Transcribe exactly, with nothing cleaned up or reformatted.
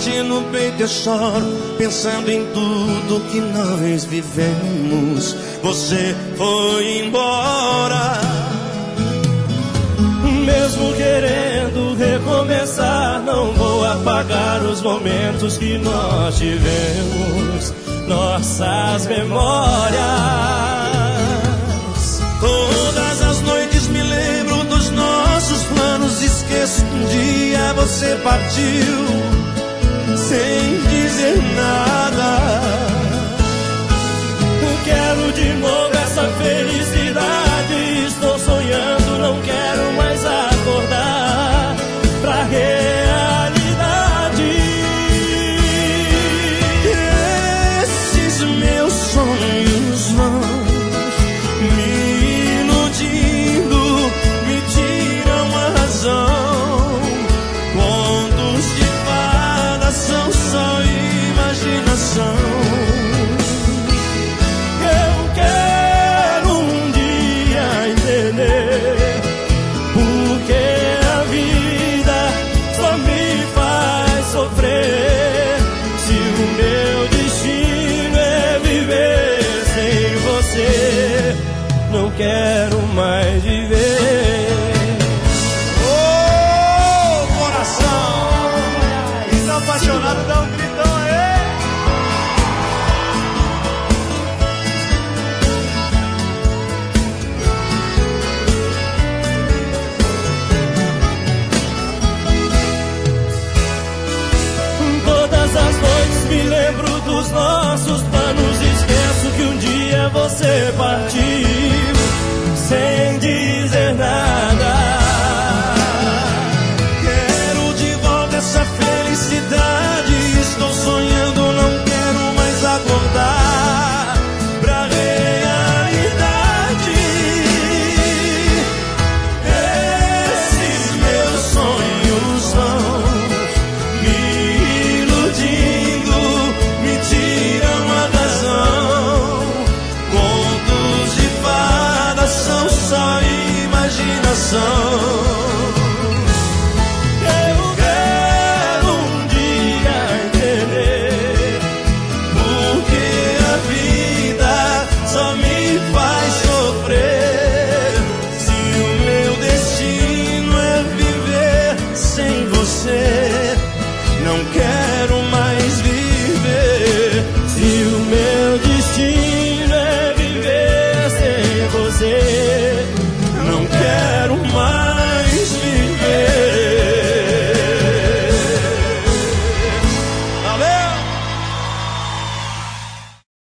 bate no peito eu choro, pensando em tudo que nós vivemos. Você foi embora. Mesmo querendo recomeçar, não vou apagar os momentos que nós tivemos, nossas memórias. Todas as noites me lembro dos nossos planos, esqueço que um dia você partiu sem dizer nada. Quero de novo essa felicidade, estou sonhando, não quero mais acordar pra realidade. Esses meus sonhos vão me iludindo, me tiram a razão. Contos de fadas são só imaginação. Não quero mais viver. Oh, coração! Isso apaixonado dá um gritão aí. Todas as noites me lembro dos nossos planos, esqueço que um dia você partiu sem dizer nada. Quero de volta essa felicidade, estou sonhando, não quero mais acordar pra realidade. Esses meus sonhos vão me iludindo, me tiram a razão. Contos de fadas são só imaginação. Eu quero um dia entender Porque a vida só me faz sofrer. Se o meu destino é viver sem você, não quero mais viver. Se o meu destino é viver sem você,